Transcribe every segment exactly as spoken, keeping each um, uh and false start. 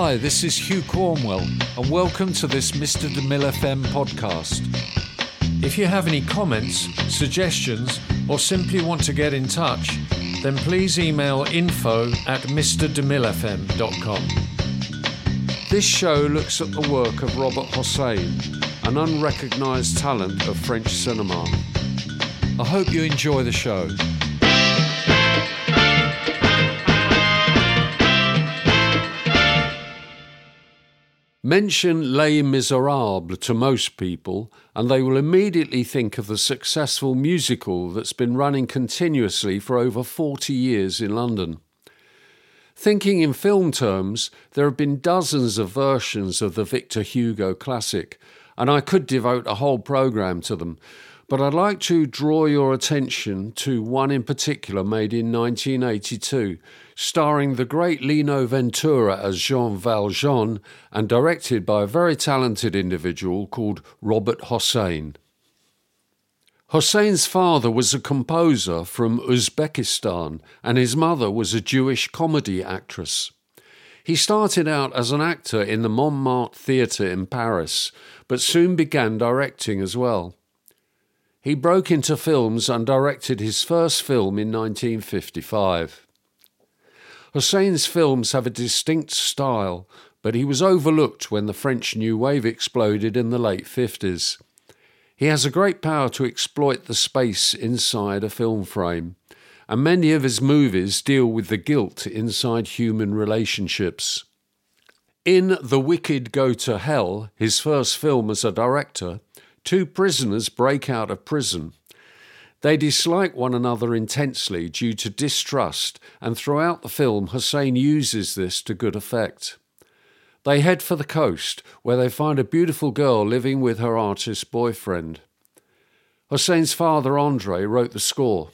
Hi, this is Hugh Cornwell, and welcome to this Mister DeMille F M podcast. If you have any comments, suggestions, or simply want to get in touch, then please email info at mr demille f m dot com. This show looks at the work of Robert Hossein, an unrecognised talent of French cinema. I hope you enjoy the show. Mention Les Miserables to most people, and they will immediately think of the successful musical that's been running continuously for over forty years in London. Thinking in film terms, there have been dozens of versions of the Victor Hugo classic, and I could devote a whole programme to them, but I'd like to draw your attention to one in particular made in nineteen eighty-two, starring the great Lino Ventura as Jean Valjean and directed by a very talented individual called Robert Hossein. Hossein's father was a composer from Uzbekistan and his mother was a Jewish comedy actress. He started out as an actor in the Montmartre Theatre in Paris, but soon began directing as well. He broke into films and directed his first film in nineteen fifty-five. Hossein's films have a distinct style, but he was overlooked when the French New Wave exploded in the late fifties. He has a great power to exploit the space inside a film frame, and many of his movies deal with the guilt inside human relationships. In The Wicked Go to Hell, his first film as a director, two prisoners break out of prison. They dislike one another intensely due to distrust, and throughout the film Hossein uses this to good effect. They head for the coast, where they find a beautiful girl living with her artist boyfriend. Hossein's father André wrote the score.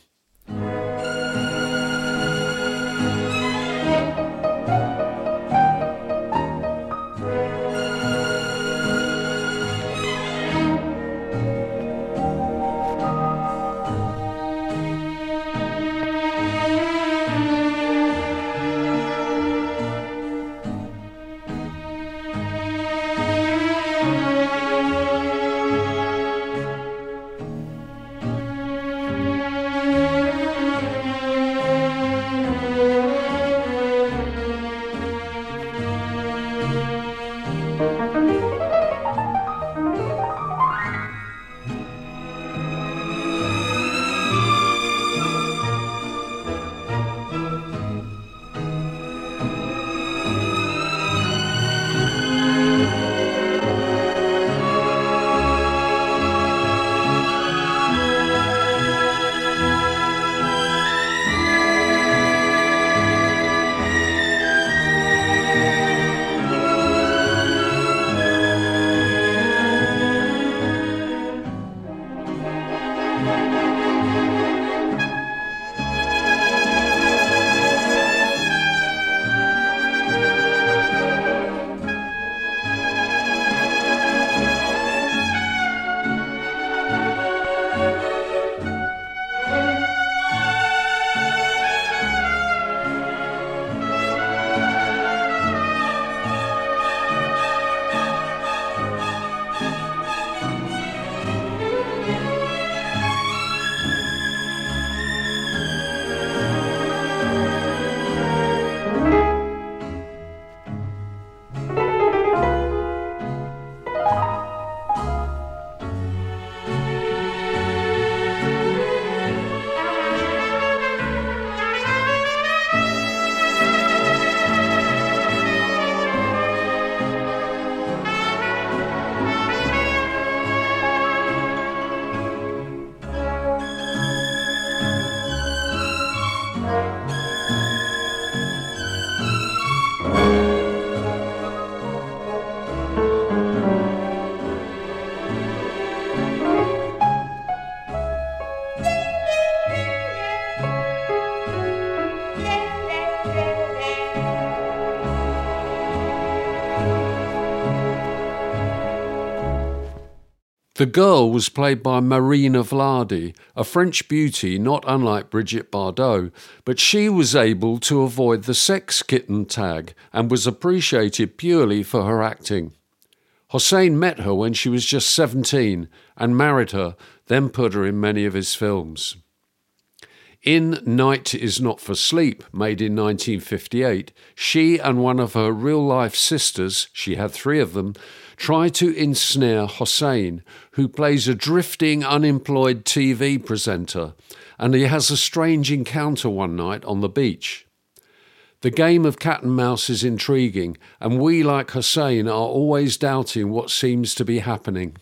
The girl was played by Marina Vladi, a French beauty not unlike Brigitte Bardot, but she was able to avoid the sex kitten tag and was appreciated purely for her acting. Hossein met her when she was just seventeen and married her, then put her in many of his films. In Night Is Not for Sleep, made in nineteen fifty-eight, she and one of her real-life sisters, she had three of them, try to ensnare Hossein, who plays a drifting, unemployed T V presenter, and he has a strange encounter one night on the beach. The game of cat and mouse is intriguing, and we, like Hossein, are always doubting what seems to be happening.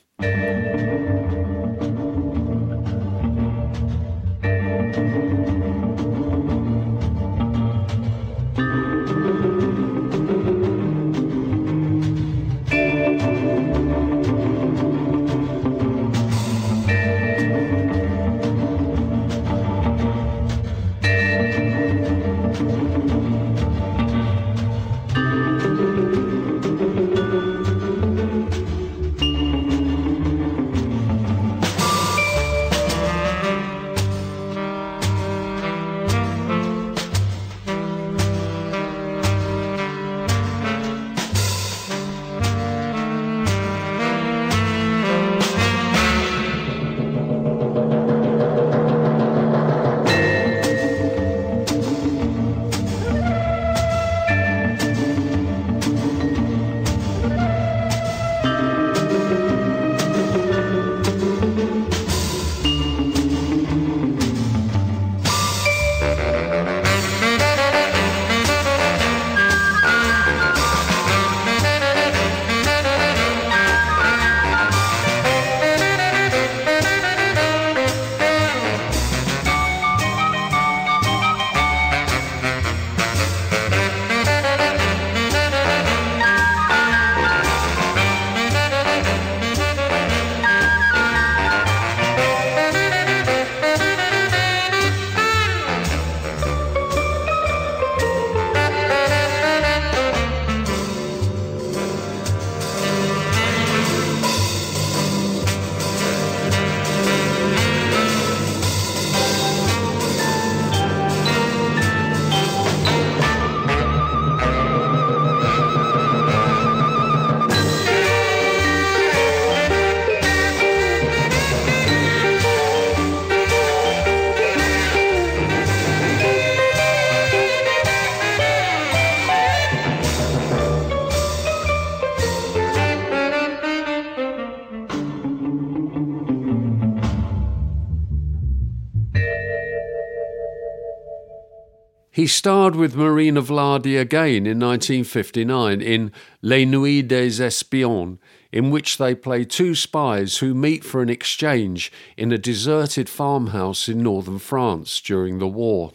He starred with Marina Vladi again in nineteen fifty-nine in Les Nuits des Espions, in which they play two spies who meet for an exchange in a deserted farmhouse in northern France during the war.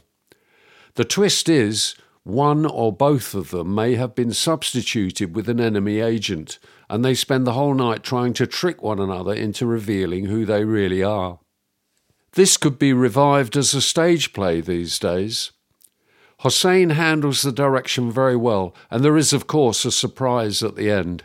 The twist is, one or both of them may have been substituted with an enemy agent, and they spend the whole night trying to trick one another into revealing who they really are. This could be revived as a stage play these days. Hossein handles the direction very well, and there is, of course, a surprise at the end.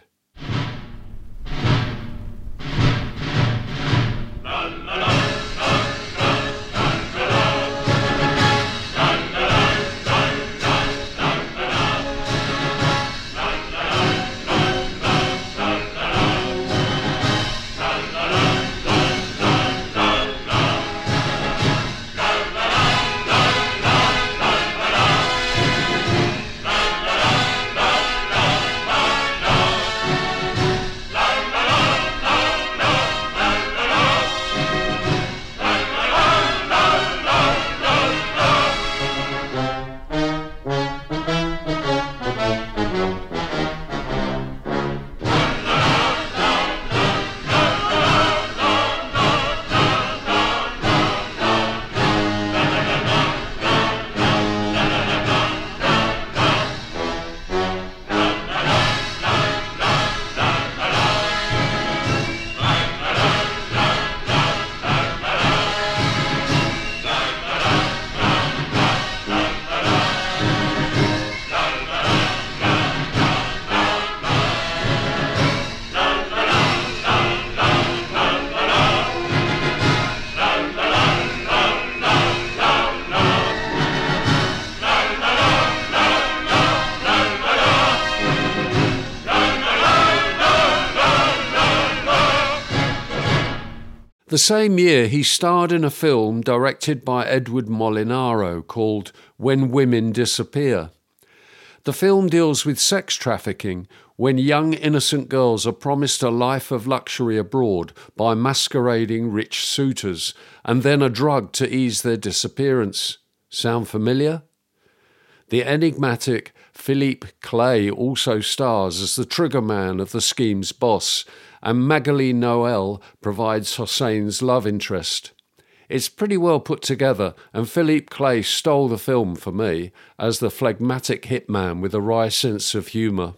The same year, he starred in a film directed by Edward Molinaro called When Women Disappear. The film deals with sex trafficking when young innocent girls are promised a life of luxury abroad by masquerading rich suitors and then a drug to ease their disappearance. Sound familiar? The enigmatic Philippe Clay also stars as the triggerman of the scheme's boss, and Magali Noel provides Hosseini's love interest. It's pretty well put together, and Philippe Clay stole the film for me as the phlegmatic hitman with a wry sense of humour.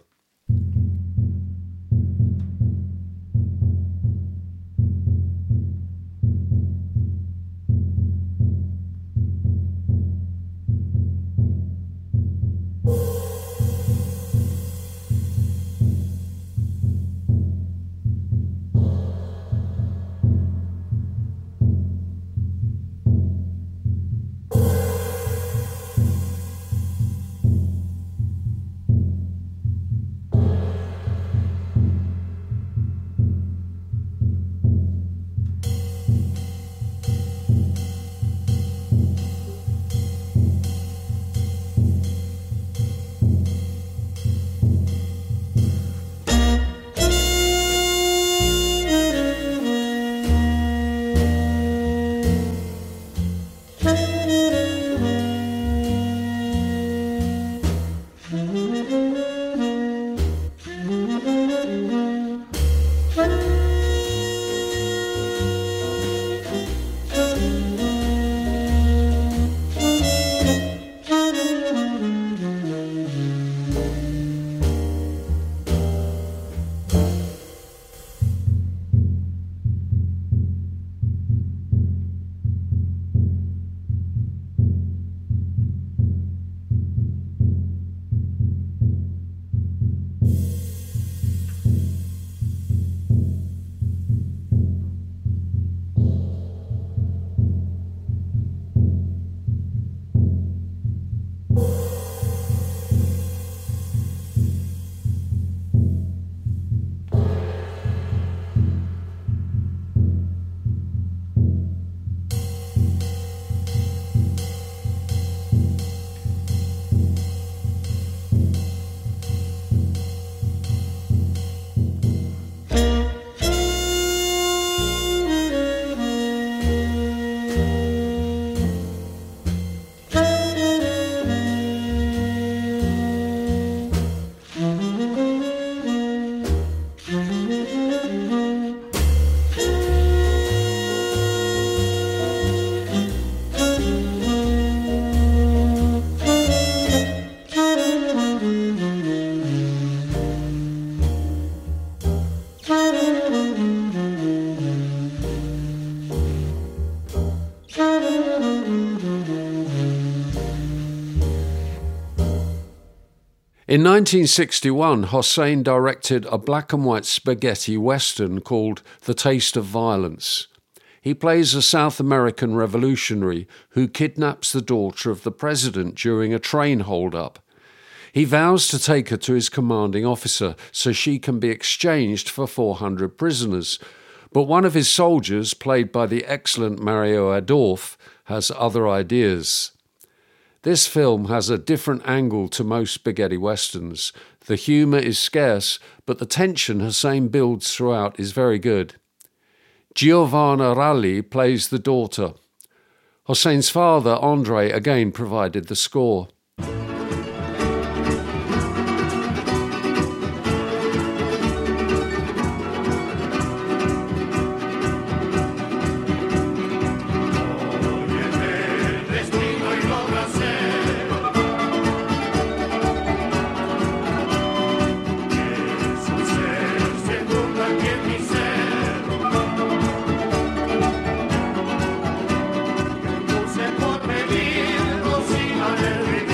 In nineteen sixty-one, Hosseini directed a black and white spaghetti western called The Taste of Violence. He plays a South American revolutionary who kidnaps the daughter of the president during a train hold-up. He vows to take her to his commanding officer so she can be exchanged for four hundred prisoners. But one of his soldiers, played by the excellent Mario Adorf, has other ideas. This film has a different angle to most spaghetti westerns. The humour is scarce, but the tension Hosseini builds throughout is very good. Giovanna Ralli plays the daughter. Hosseini's father, Andre, again provided the score. Por medir, cocina del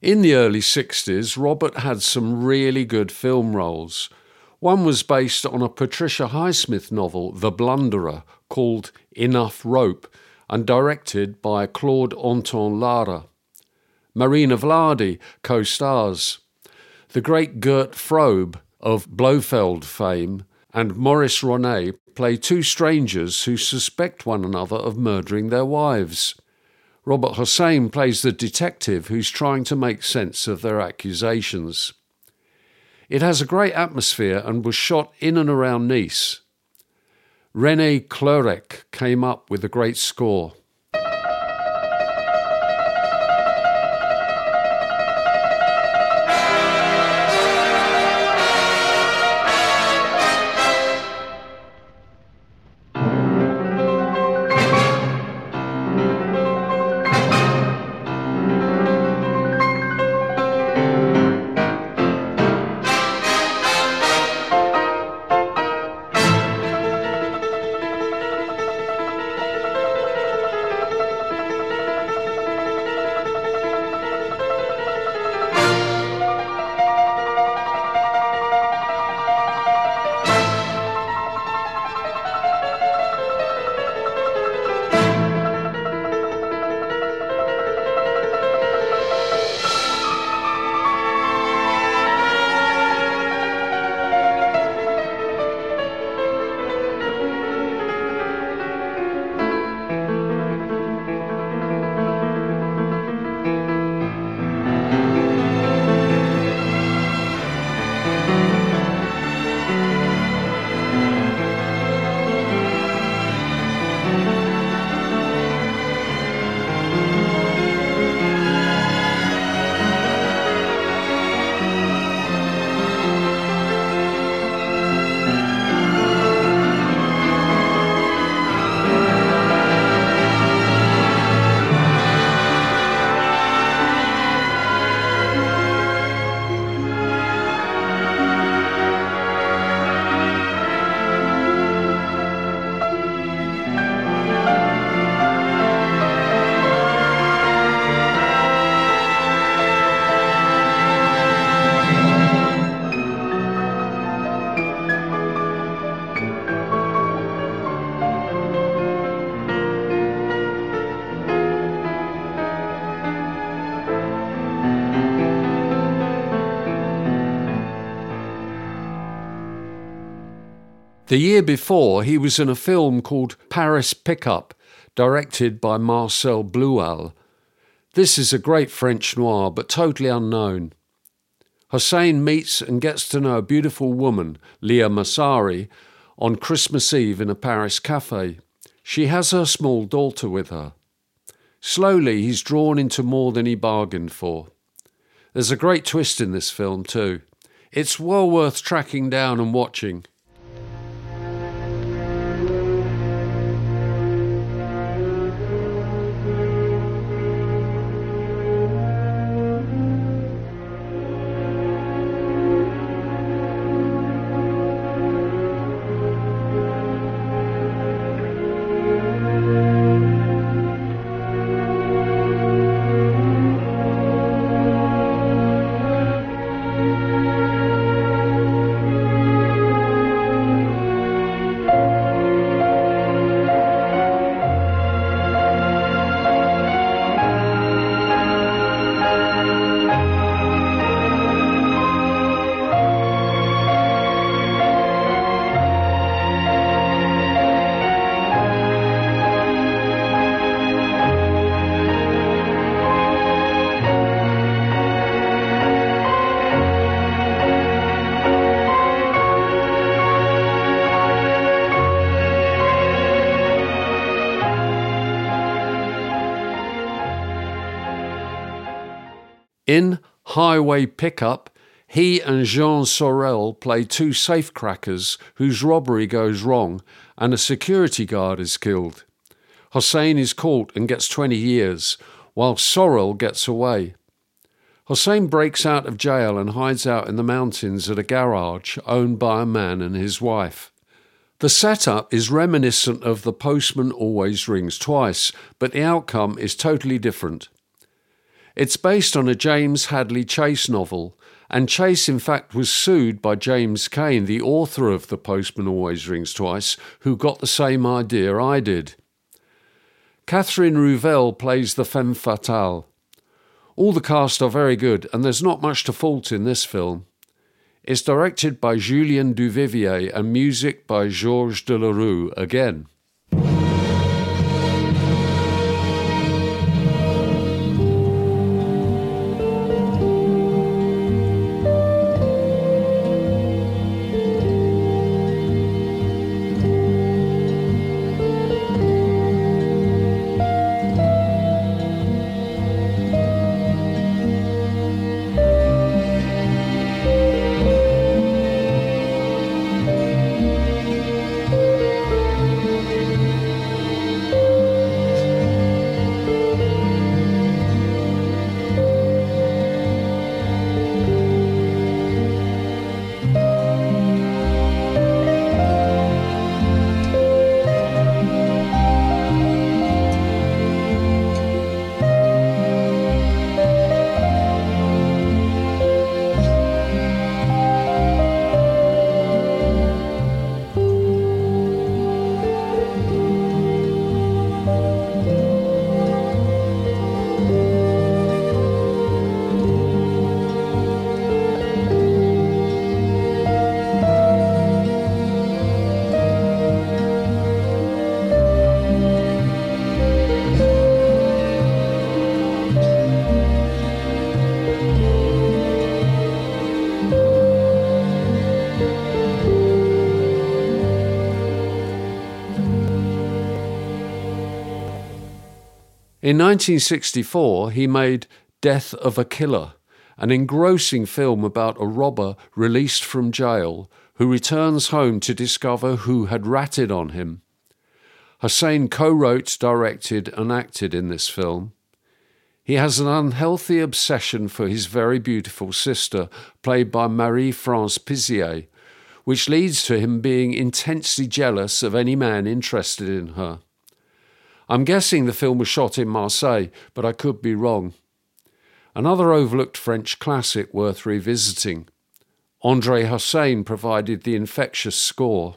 In the early sixties, Robert had some really good film roles. One was based on a Patricia Highsmith novel, The Blunderer, called Enough Rope, and directed by Claude Anton Lara. Marina Vladi co-stars. The great Gert Frobe of Blofeld fame and Maurice Ronet play two strangers who suspect one another of murdering their wives. Robert Hossein plays the detective who's trying to make sense of their accusations. It has a great atmosphere and was shot in and around Nice. René Kleurek came up with a great score. The year before, he was in a film called Paris Pickup, directed by Marcel Blual. This is a great French noir, but totally unknown. Hossein meets and gets to know a beautiful woman, Leah Massari, on Christmas Eve in a Paris cafe. She has her small daughter with her. Slowly, he's drawn into more than he bargained for. There's a great twist in this film too. It's well worth tracking down and watching. In Highway Pickup, he and Jean Sorel play two safecrackers whose robbery goes wrong and a security guard is killed. Hossein is caught and gets twenty years, while Sorel gets away. Hossein breaks out of jail and hides out in the mountains at a garage owned by a man and his wife. The setup is reminiscent of The Postman Always Rings Twice, but the outcome is totally different. It's based on a James Hadley Chase novel, and Chase in fact was sued by James Cain, the author of The Postman Always Rings Twice, who got the same idea I did. Catherine Rouvel plays the femme fatale. All the cast are very good, and there's not much to fault in this film. It's directed by Julien Duvivier and music by Georges Delerue again. In nineteen sixty-four, he made Death of a Killer, an engrossing film about a robber released from jail who returns home to discover who had ratted on him. Hussein co-wrote, directed and acted in this film. He has an unhealthy obsession for his very beautiful sister, played by Marie-France Pizier, which leads to him being intensely jealous of any man interested in her. I'm guessing the film was shot in Marseille, but I could be wrong. Another overlooked French classic worth revisiting. André Hussein provided the infectious score.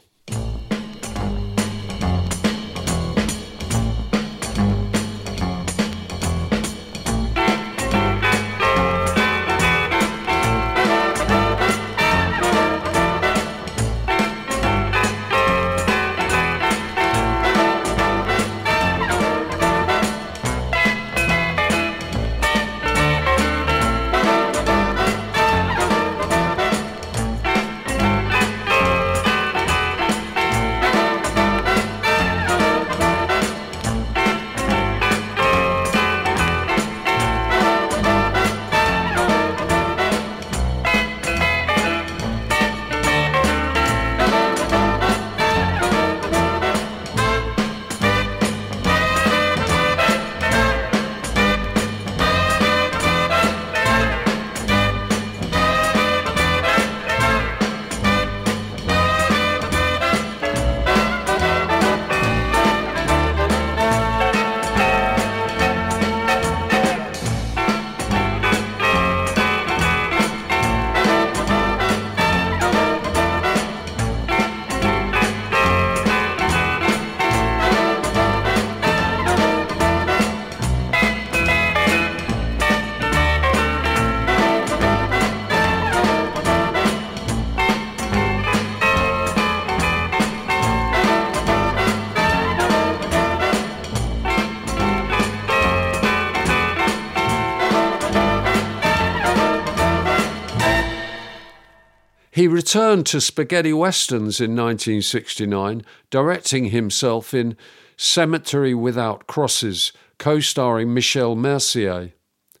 He returned to spaghetti westerns in nineteen sixty-nine, directing himself in Cemetery Without Crosses, co-starring Michel Mercier.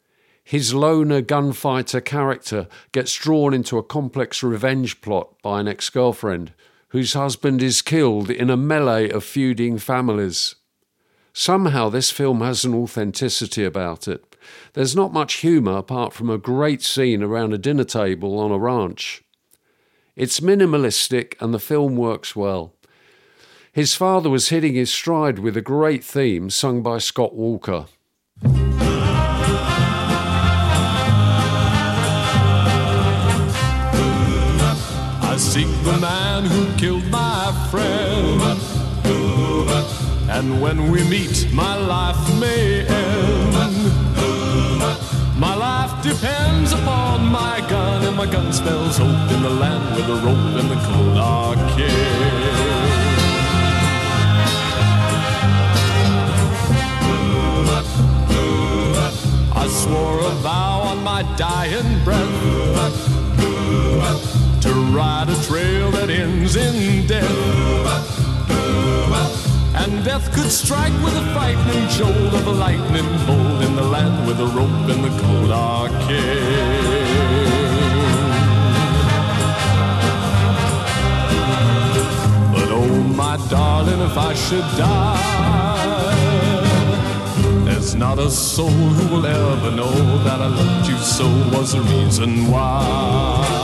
His loner gunfighter character gets drawn into a complex revenge plot by an ex-girlfriend, whose husband is killed in a melee of feuding families. Somehow this film has an authenticity about it. There's not much humour apart from a great scene around a dinner table on a ranch. It's minimalistic and the film works well. His father was hitting his stride with a great theme sung by Scott Walker. seek the man who killed my friend. And when we meet, my life may end. My life depends upon my gun, and my gun spells hope in the land with a rope and the cold arcade. I swore a vow on my dying breath to ride a trail that ends in death. And death could strike with a frightening jolt of a lightning bolt in the land with a rope and the cold arcade. But oh, my darling, if I should die, there's not a soul who will ever know that I loved you so was the reason why.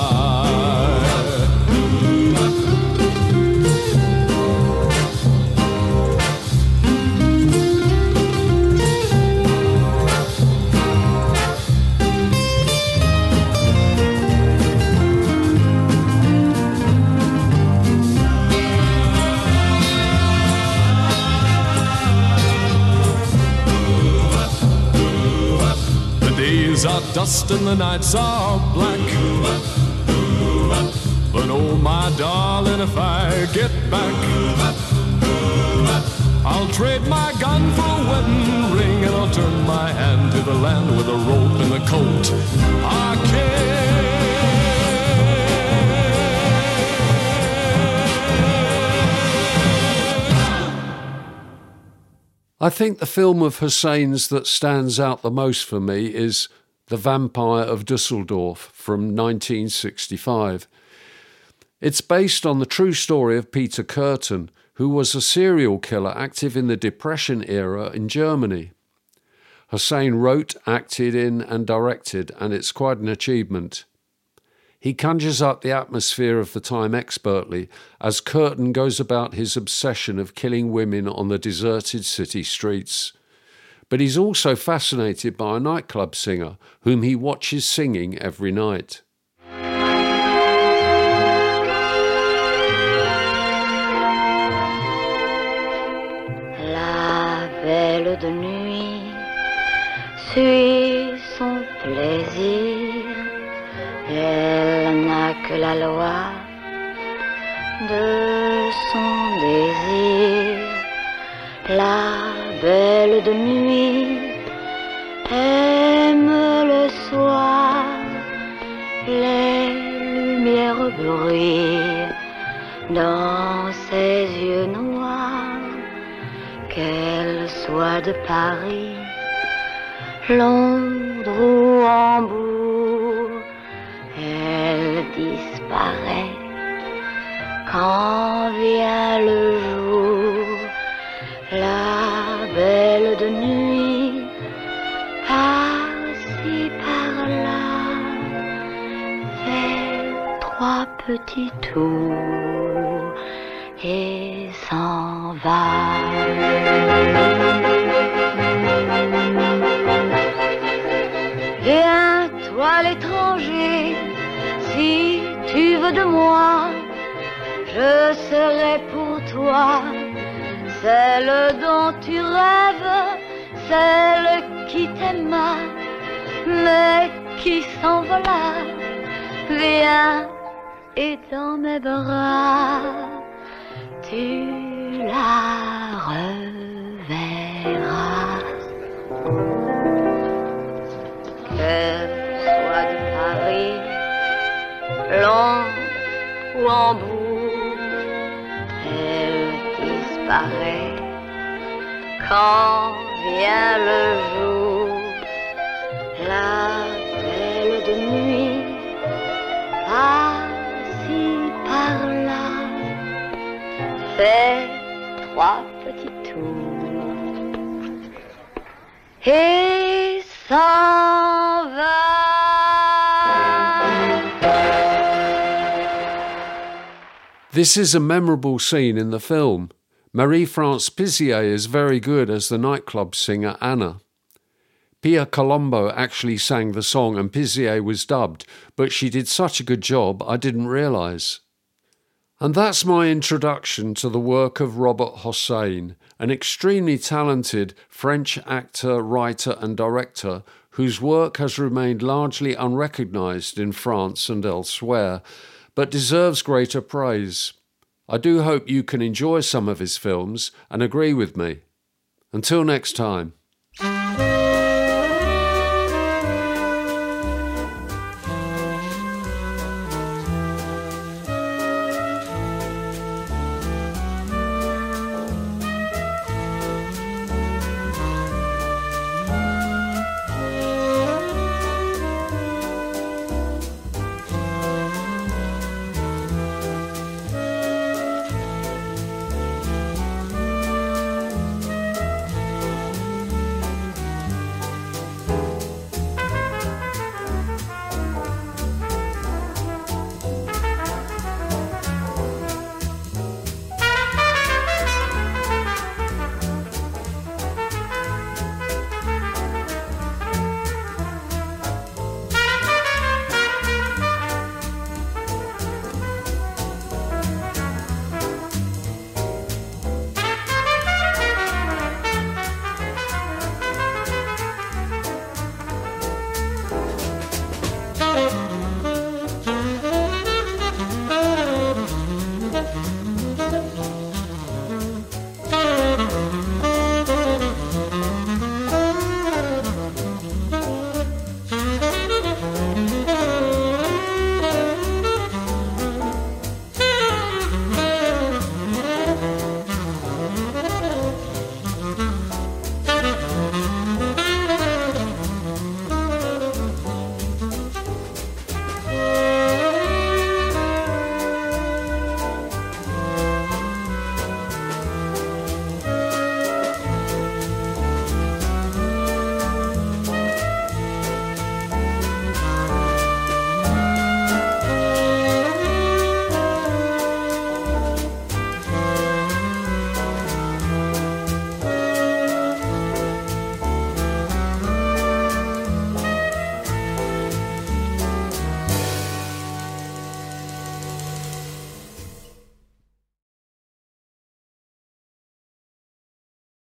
Are dust and the nights are black. But oh, my darling, if I get back, I'll trade my gun for a wedding ring, and I'll turn my hand to the land with a rope and a coat arcade. I think the film of Hussein's that stands out the most for me is The Vampire of Dusseldorf from nineteen sixty-five. It's based on the true story of Peter Kürten, who was a serial killer active in the Depression era in Germany. Hussein wrote, acted in and directed, and it's quite an achievement. He conjures up the atmosphere of the time expertly as Kürten goes about his obsession of killing women on the deserted city streets. But he's also fascinated by a nightclub singer whom he watches singing every night. La belle de nuit suit son plaisir. Elle n'a que la loi de son désir. La belle de nuit aime le soir, les lumières brillent dans ses yeux noirs. Qu'elle soit de Paris, Londres ou Hambourg, elle disparaît quand vient le jour. La belle de nuit, par-ci par-là, fait trois petits tours et s'en va. Viens, toi l'étranger, si tu veux de moi, je serai pour toi celle dont tu rêves, celle qui t'aima, mais qui s'envola. Viens, et dans mes bras, tu la reverras. Qu'elle soit de Paris, Londres ou Hambourg, elle disparaît quand vient le jour. La belle de nuit, par-ci par-là, fait trois petits tours et s'en va. This is a memorable scene in the film. Marie-France Pizier is very good as the nightclub singer Anna. Pia Colombo actually sang the song and Pizier was dubbed, but she did such a good job I didn't realise. And that's my introduction to the work of Robert Hossein, an extremely talented French actor, writer and director whose work has remained largely unrecognised in France and elsewhere, but deserves greater praise. I do hope you can enjoy some of his films and agree with me. Until next time.